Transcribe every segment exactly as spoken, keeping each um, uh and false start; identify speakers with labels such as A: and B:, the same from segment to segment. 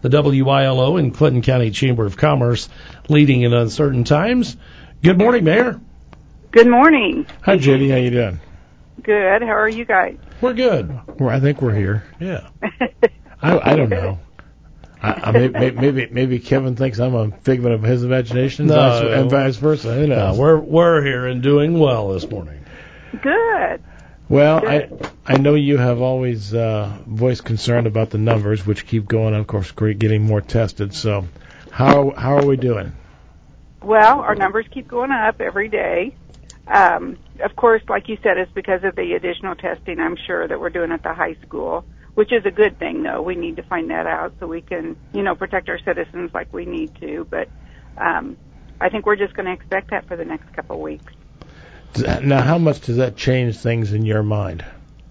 A: the W I L O and Clinton County Chamber of Commerce, leading in uncertain times. Good morning, Mayor.
B: Good morning.
C: Hi, Judy. How you doing?
B: Good. How are you guys?
A: We're good.
C: Well, I think we're here.
A: Yeah.
C: I, I don't know. I, I may, may, maybe maybe Kevin thinks I'm a figment of his imagination,
A: No.
C: vice, and vice versa. Who knows?
A: No, we're we're here and doing well this morning.
B: Good.
C: Well,
B: Good.
C: I I know you have always uh, voiced concern about the numbers, which keep going. Of course, getting more tested. So, how how are we doing?
B: Well, our numbers keep going up every day. Um, of course, like you said, it's because of the additional testing, I'm sure, that we're doing at the high school, which is a good thing, though. We need to find that out so we can, you know, protect our citizens like we need to. But um, I think we're just going to expect that for the next couple of weeks.
C: Now, how much does that change things in your mind?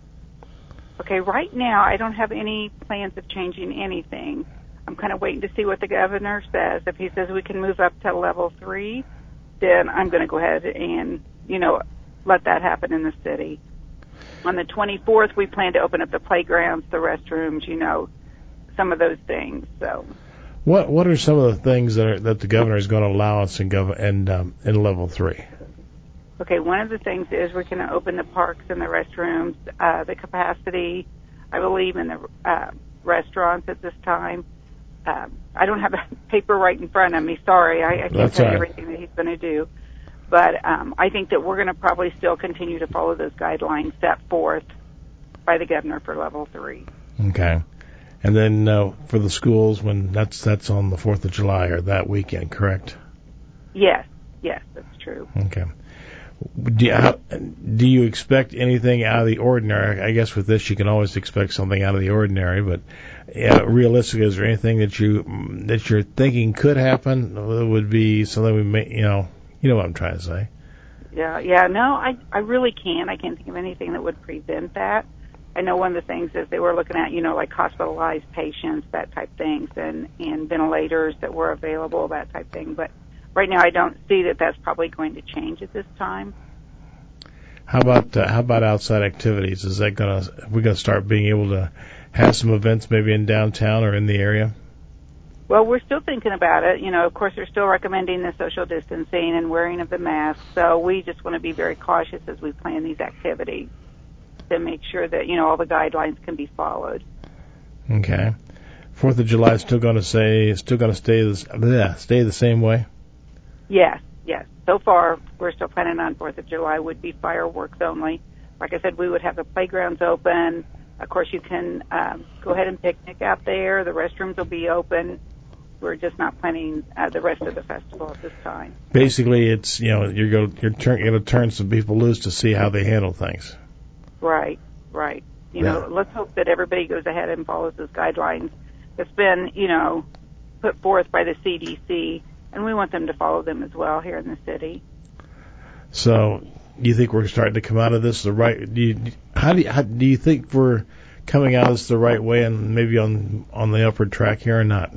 B: Okay, right now I don't have any plans of changing anything. I'm kind of waiting to see what the governor says. If he says we can move up to level three, then I'm going to go ahead and, you know, let that happen in the city. On the twenty-fourth, we plan to open up the playgrounds, the restrooms, you know, some of those things. So,
C: what what are some of the things that are, that the governor is going to allow us in gov and um, in level three?
B: okay, one of the things is we're going to open the parks and the restrooms, uh, the capacity, I believe, in the uh, restaurants at this time. Um, I don't have a paper right in front of me. Sorry, I, I can't
C: That's
B: tell you
C: all right.
B: everything that he's going to do. But um, I think that we're going to probably still continue to follow those guidelines set forth by the governor for level three.
C: Okay. And then uh, for the schools, when that's that's on the fourth of July or that weekend, correct?
B: Yes, yes, that's true.
C: Okay. Do you, how, do you expect anything out of the ordinary? I guess with this, you can always expect something out of the ordinary. But uh, realistically, is there anything that you that you're thinking could happen? That would be something we may, you know, you know what I'm trying to say.
B: Yeah, yeah, no, I I really can't. I can't think of anything that would prevent that. I know one of the things is they were looking at, you know, like hospitalized patients, that type things, and, and ventilators that were available, that type thing. But right now I don't see that that's probably going to change at this time.
C: How about uh, how about outside activities? Is that gonna we're gonna start being able to have some events maybe in downtown or in the area?
B: Well, we're still thinking about it. You know, of course, they're still recommending the social distancing and wearing of the mask. So we just want to be very cautious as we plan these activities to make sure that, you know, all the guidelines can be followed.
C: Okay. Fourth of July is still going to say still going to stay this bleh, stay the same way.
B: Yes, yes. So far, we're still planning on Fourth of July would be fireworks only. Like I said, we would have the playgrounds open. Of course, you can um, go ahead and picnic out there. The restrooms will be open. We're just not planning uh, the rest of the festival at this time.
C: Basically, it's you know you're going you're turn, going to turn some people loose to see how they handle things.
B: Right, right. You
C: Yeah.
B: know, let's hope that everybody goes ahead and follows those guidelines that's been, you know, put forth by the C D C, and we want them to follow them as well here in the city.
C: So, do you think we're starting to come out of this the right? Do you, how do you, how, do you think we're coming out of this the right way and maybe on on the upward track here or not?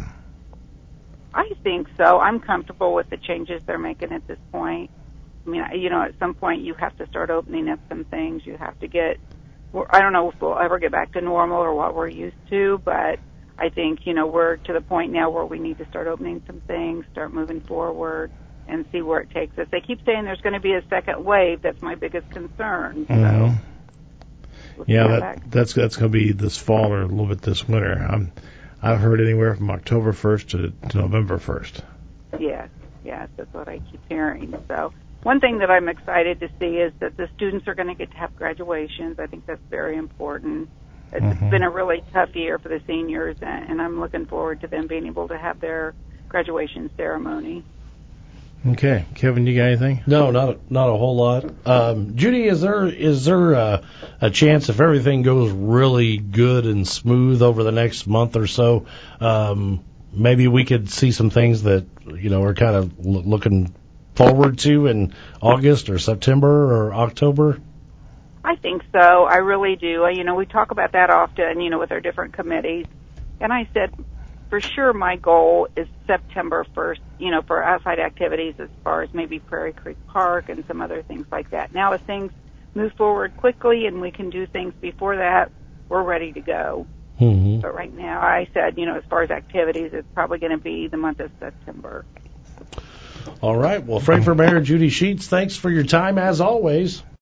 B: I think so. I'm comfortable with the changes they're making at this point. I mean, you know, at some point you have to start opening up some things. You have to get, I don't know if we'll ever get back to normal or what we're used to, but I think, you know, we're to the point now where we need to start opening some things, start moving forward, and see where it takes us. They keep saying there's going to be a second wave. That's my biggest concern. So,
C: Mm-hmm.
B: we'll see
C: Yeah,
B: how
C: that,
B: that-
C: that's that's going to be this fall or a little bit this winter. I'm, I've heard anywhere from October first to, to November first.
B: Yes, yes, that's what I keep hearing. So one thing that I'm excited to see is that the students are going to get to have graduations. I think that's very important. It's
C: Mhm.
B: been a really tough year for the seniors, and and I'm looking forward to them being able to have their graduation ceremony.
C: Okay, Kevin, you got anything?
A: No, not not a whole lot. Um, Judy, is there is there a, a chance if everything goes really good and smooth over the next month or so, um, maybe we could see some things that you know are kind of l- looking forward to in August or September or October?
B: I think so. I really do. You know, we talk about that often, you know, with our different committees. And I said, for sure, my goal is September first, you know, for outside activities as far as maybe Prairie Creek Park and some other things like that. Now, if things move forward quickly and we can do things before that, we're ready to go.
A: Mm-hmm.
B: But right now, I said, you know, as far as activities, it's probably going to be the month of September.
A: All right. Well, Frankfort Mayor Judy Sheets, thanks for your time as always.